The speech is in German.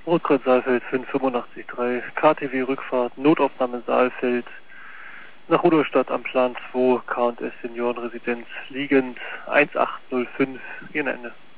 Rückkreuz Saalfeld 585.3, KTW Rückfahrt, Notaufnahme Saalfeld, nach Rudolstadt am Plan 2, K&S Seniorenresidenz, liegend 1805, gehen Ende.